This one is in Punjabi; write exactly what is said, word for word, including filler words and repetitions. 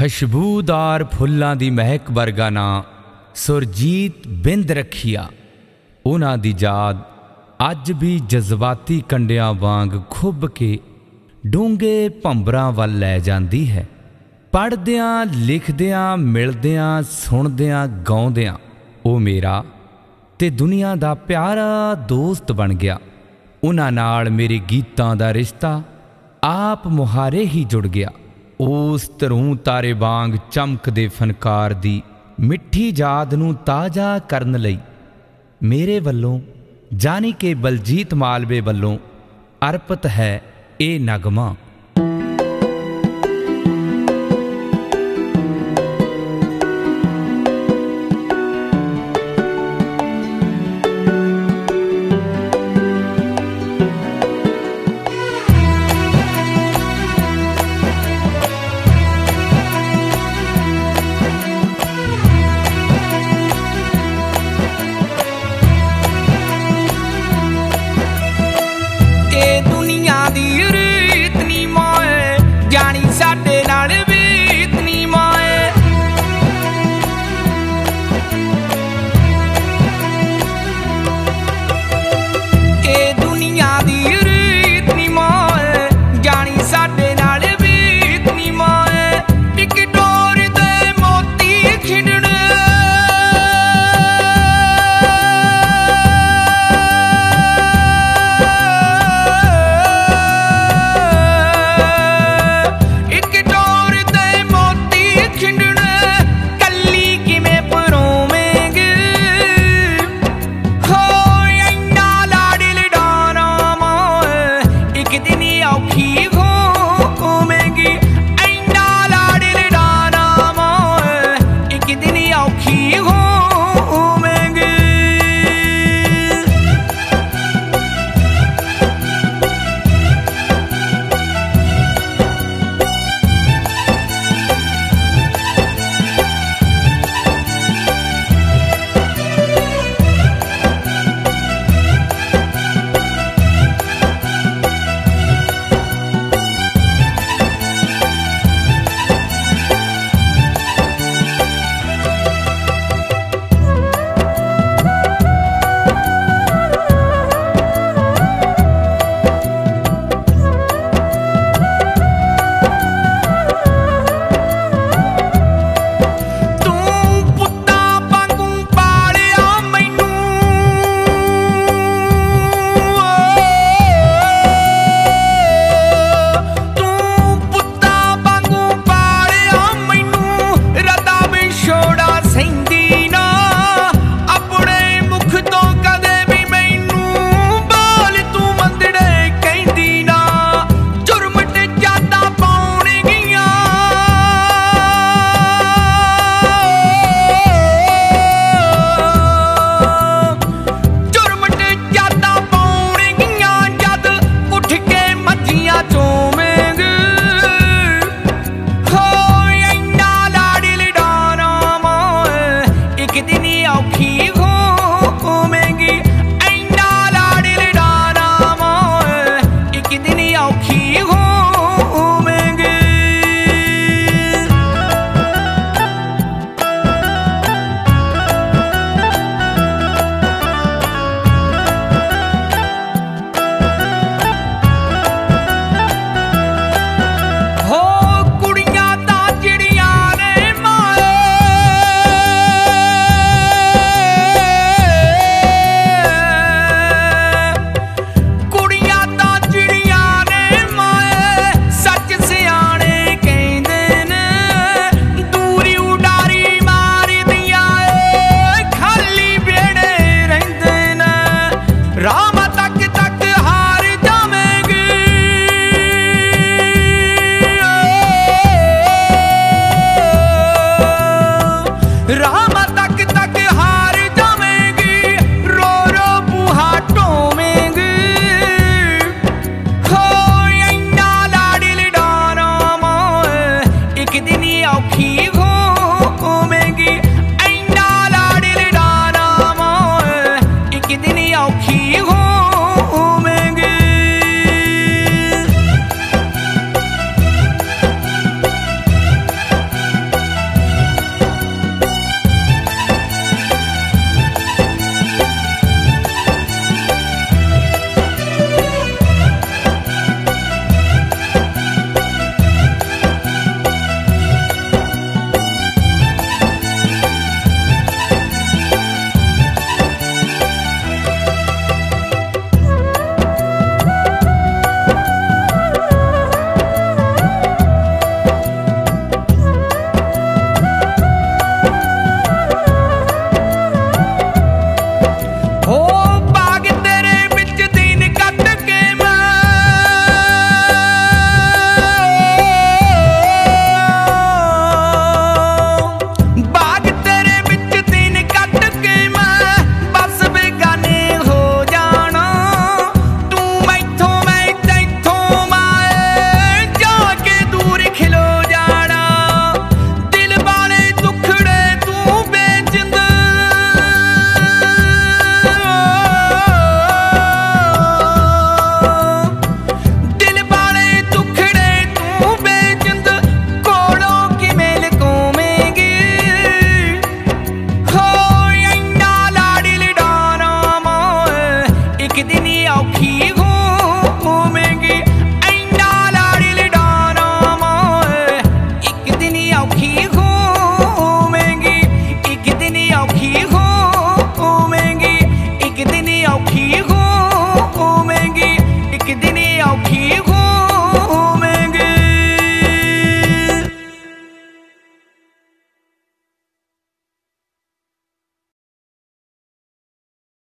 ਖੁਸ਼ਬੂਦਾਰ ਫੁੱਲਾਂ ਦੀ ਮਹਿਕ ਵਰਗਾ ਨਾਂ ਸੁਰਜੀਤ ਬਿੰਦ ਰੱਖੀਆ। ਉਹਨਾਂ ਦੀ ਯਾਦ ਅੱਜ ਵੀ ਜਜ਼ਬਾਤੀ ਕੰਡਿਆਂ ਵਾਂਗ ਖੁੱਭ ਕੇ ਡੂੰਘੇ ਭੰਬਰਾਂ ਵੱਲ ਲੈ ਜਾਂਦੀ ਹੈ। ਪੜ੍ਹਦਿਆਂ ਲਿਖਦਿਆਂ ਮਿਲਦਿਆਂ ਸੁਣਦਿਆਂ ਗਾਉਂਦਿਆਂ ਉਹ ਮੇਰਾ ਤੇ ਦੁਨੀਆ ਦਾ ਪਿਆਰਾ ਦੋਸਤ ਬਣ ਗਿਆ। ਉਹਨਾਂ ਨਾਲ ਮੇਰੇ ਗੀਤਾਂ ਦਾ ਰਿਸ਼ਤਾ ਆਪ ਮੁਹਾਰੇ ਹੀ ਜੁੜ ਗਿਆ। ਉਸ ਤਰੂੰ ਤਾਰੇ ਵਾਂਗ ਚਮਕਦੇ ਫਨਕਾਰ ਦੀ ਮਿੱਠੀ ਯਾਦ ਨੂੰ ਤਾਜ਼ਾ ਕਰਨ ਲਈ ਮੇਰੇ ਵੱਲੋਂ ਜਾਨੀ ਕਿ ਬਲਜੀਤ ਮਾਲਵੇ ਵੱਲੋਂ ਅਰਪਿਤ ਹੈ ਇਹ ਨਗਮਾ।